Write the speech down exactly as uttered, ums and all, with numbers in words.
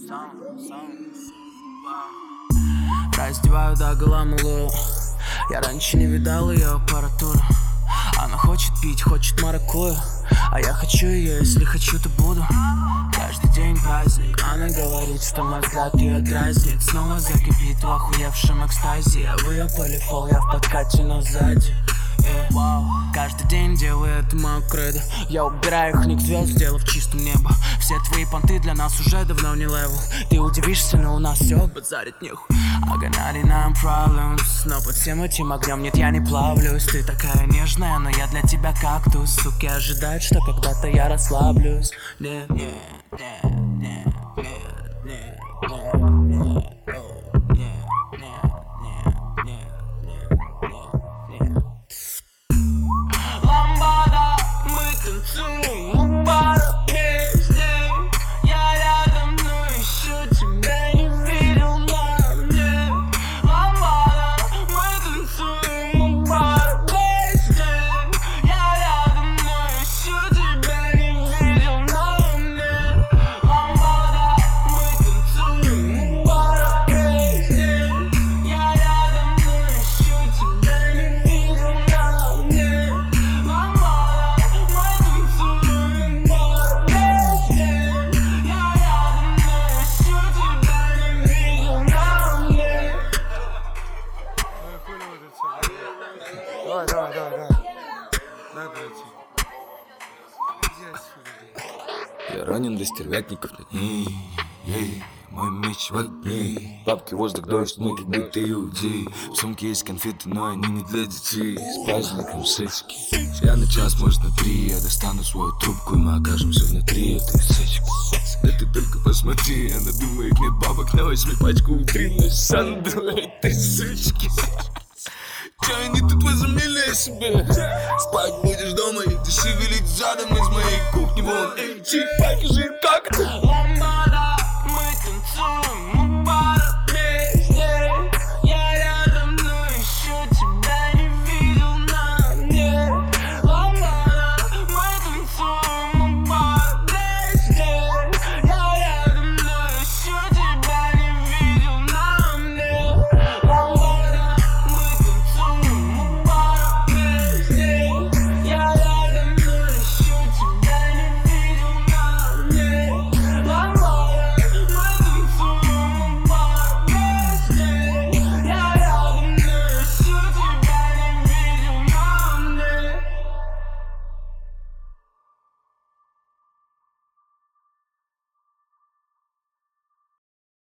Раздеваю догола малую. Я раньше не видал ее аппаратуру. Она хочет пить, хочет маракую, а я хочу ее, если хочу, то буду. Каждый день праздник. Она говорит, что мой взгляд ее дразнит. Снова закипит в охуевшем экстазе. Я в ее полифол, я в подкате, но сзади. Yeah. Wow. Каждый день делаю это мое кредо. Я убираю их ник звезд, сделав чистым небо. Все твои понты для нас уже давно не левел. Ты удивишься, но у нас все базарит нехуй. I got ninety-nine problems, но под всем этим огнем нет, я не плавлюсь. Ты такая нежная, но я для тебя кактус. Суки ожидают, что когда-то я расслаблюсь. Нет, нет, нет, нет, нет, нет, нет, танцуем пара песни. Я рядом, но еще тебя не видел на мне. Ламбада, мы танцуем пара песни. Я рядом, но еще тебя не видел на мне. Ламбада, мы танцуем пара песни. Я рядом, но еще тебя не видел на мне. Давай, давай, давай, давай. Дай пройти. Я ранен до стервятников на ней. Ей, мой меч в огне. Бабки, воздух, дождь, ноги, будто иудеи. В сумке есть конфеты, но они не для детей. С праздником сечки. Я на час, может на три. Я достану свою трубку, и мы окажемся внутри этой сечки. Да ты только посмотри, она думает, нет бабок, на возьми пачку утренней сандру этой сучки. Че они тут возомнили о себе? Спать будешь дома, и ты шевелить задом из моей кухни. Вон, эй, чик, покажи, как ты.